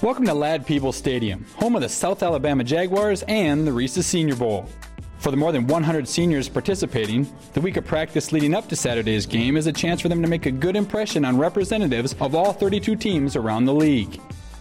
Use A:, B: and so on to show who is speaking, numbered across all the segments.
A: Welcome to Ladd Peebles Stadium, home of the South Alabama Jaguars and the Reese's Senior Bowl. For the more than 100 seniors participating, the week of practice leading up to Saturday's game is a chance for them to make a good impression on representatives of all 32 teams around the league.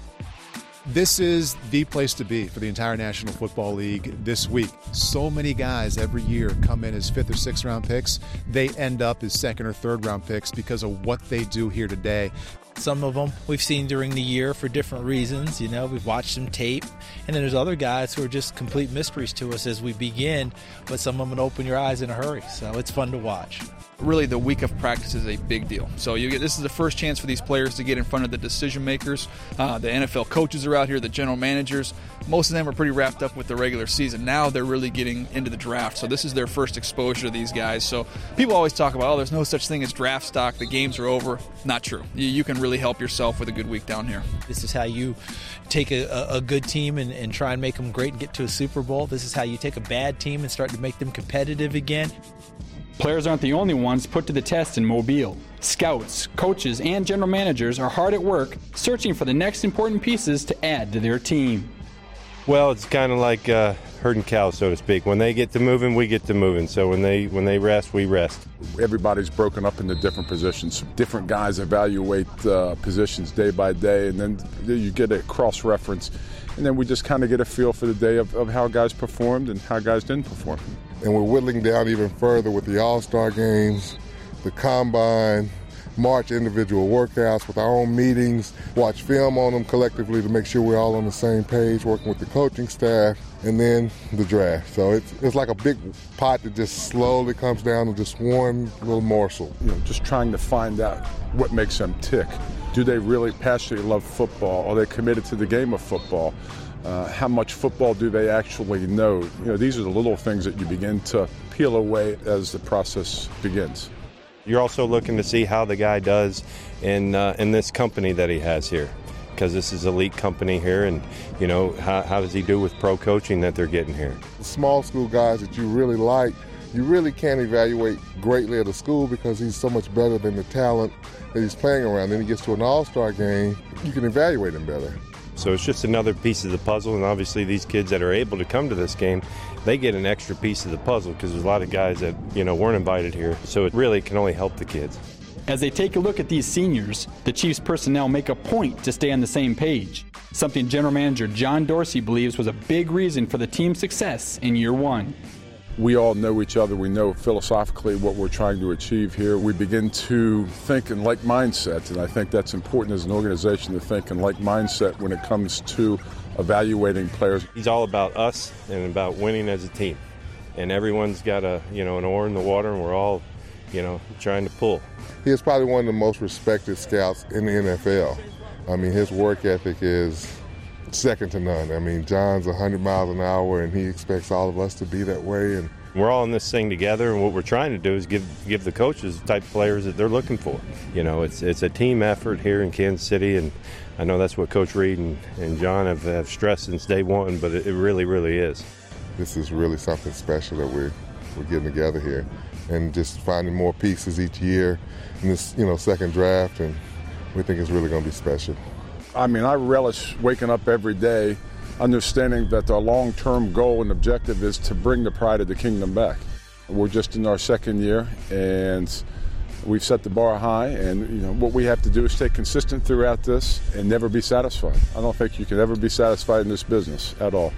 B: This is the place to be for the entire National Football League this week. So many guys every year come in as 5th or 6th round picks. They end up as 2nd or 3rd round picks because of what they do here today.
C: Some of them we've seen during the year for different reasons. We've watched some tape. And then there's other guys who are just complete mysteries to us as we begin. But some of them open your eyes in a hurry. So it's fun to watch.
D: Really, the week of practice is a big deal. So this is the first chance for these players to get in front of the decision makers. The NFL coaches are out here, the general managers. Most of them are pretty wrapped up with the regular season. Now they're really getting into the draft. So this is their first exposure to these guys. So people always talk about, there's no such thing as draft stock. The games are over. Not true. You can really help yourself with a good week down here.
C: This is how you take a good team and try and make them great and get to a Super Bowl. This is how you take a bad team and start to make them competitive again.
A: Players aren't the only ones put to the test in Mobile. Scouts, coaches, and general managers are hard at work searching for the next important pieces to add to their team.
E: Well, it's kind of like herding cows, so to speak. When they get to moving, we get to moving. So when they rest, we rest.
F: Everybody's broken up into different positions. Different guys evaluate positions day by day, and then you get a cross-reference. And then we just kind of get a feel for the day of how guys performed and how guys didn't perform.
G: And we're whittling down even further with the All-Star games, the Combine, March individual workouts with our own meetings, watch film on them collectively to make sure we're all on the same page, working with the coaching staff, and then the draft. So it's like a big pot that just slowly comes down to just one little morsel.
F: Just trying to find out what makes them tick. Do they really passionately love football? Are they committed to the game of football? How much football do they actually know? These are the little things that you begin to peel away as the process begins.
E: You're also looking to see how the guy does in this company that he has here, because this is elite company here, and how does he do with pro coaching that they're getting here?
G: The small school guys that you really like, you really can't evaluate greatly at a school because he's so much better than the talent that he's playing around. Then he gets to an all-star game, you can evaluate him better.
E: So it's just another piece of the puzzle, and obviously these kids that are able to come to this game, they get an extra piece of the puzzle because there's a lot of guys that weren't invited here. So it really can only help the kids.
A: As they take a look at these seniors, the Chiefs personnel make a point to stay on the same page, something General Manager John Dorsey believes was a big reason for the team's success in year one.
F: We all know each other. We know philosophically what we're trying to achieve here. We begin to think in like mindsets, and I think that's important as an organization to think in like mindset when it comes to evaluating players.
E: He's all about us and about winning as a team, and everyone's got an oar in the water, and we're all trying to pull.
G: He is probably one of the most respected scouts in the NFL. His work ethic is second to none. John's 100 miles an hour, and he expects all of us to be that way. And
E: we're all in this thing together, and what we're trying to do is give the coaches the type of players that they're looking for. It's a team effort here in Kansas City, and I know that's what Coach Reed and John have stressed since day one, but it really, really is.
G: This is really something special that we're getting together here, and just finding more pieces each year in this second draft, and we think it's really going to be special.
F: I relish waking up every day understanding that our long-term goal and objective is to bring the pride of the kingdom back. We're just in our second year, and we've set the bar high, and what we have to do is stay consistent throughout this and never be satisfied. I don't think you can ever be satisfied in this business at all.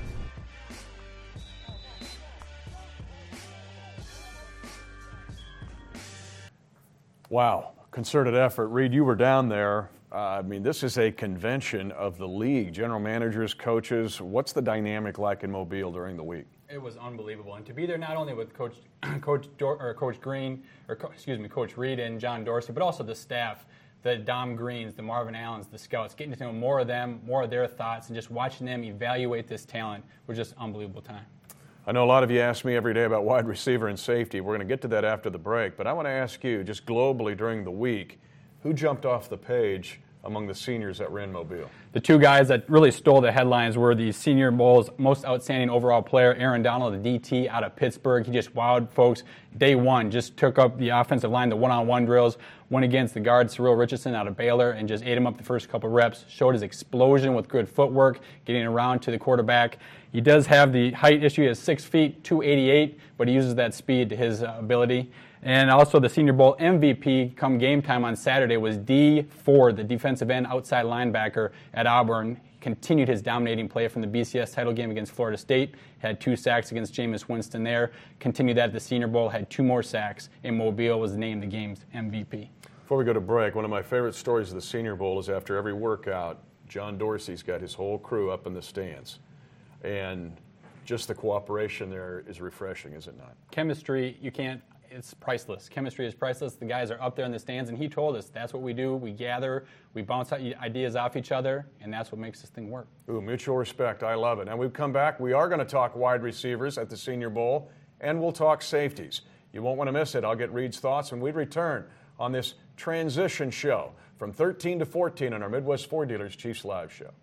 H: Wow, concerted effort. Reed, you were down there. This is a convention of the league, general managers, coaches. What's the dynamic like in Mobile during the week?
A: It was unbelievable, and to be there not only with Coach Reed and John Dorsey, but also the staff, the Dom Greens, the Marvin Allens, the scouts, getting to know more of them, more of their thoughts, and just watching them evaluate this talent was just an unbelievable time.
H: I know a lot of you ask me every day about wide receiver and safety. We're going to get to that after the break, but I want to ask you, just globally during the week, who jumped off the page among the seniors that ran Mobile?
A: The two guys that really stole the headlines were the Senior Bowl's most outstanding overall player, Aaron Donald, the DT out of Pittsburgh. He just wowed folks day one, just took up the offensive line, the one-on-one drills, went against the guard, Cyril Richardson out of Baylor, and just ate him up the first couple reps, showed his explosion with good footwork, getting around to the quarterback. He does have the height issue. He is 6 feet, 288, but he uses that speed to his ability. And also the Senior Bowl MVP come game time on Saturday was Dee Ford, the defensive end outside linebacker at Auburn. He continued his dominating play from the BCS title game against Florida State, had 2 sacks against Jameis Winston there, continued that at the Senior Bowl, had 2 more sacks in Mobile, was named the game's MVP.
H: Before we go to break, one of my favorite stories of the Senior Bowl is after every workout, John Dorsey's got his whole crew up in the stands. And just the cooperation there is refreshing, is it not?
A: Chemistry, it's priceless. Chemistry is priceless. The guys are up there in the stands, and he told us that's what we do. We gather, we bounce ideas off each other, and that's what makes this thing work.
H: Ooh, mutual respect. I love it. Now, we've come back. We are going to talk wide receivers at the Senior Bowl, and we'll talk safeties. You won't want to miss it. I'll get Reed's thoughts when we return on this transition show from 13 to 14 on our Midwest Ford Dealers Chiefs Live show.